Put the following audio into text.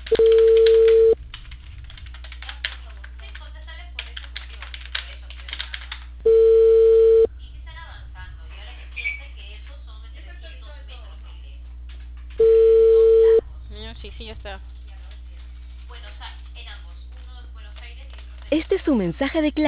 Sí, sí, ya está. Este es su mensaje de clave.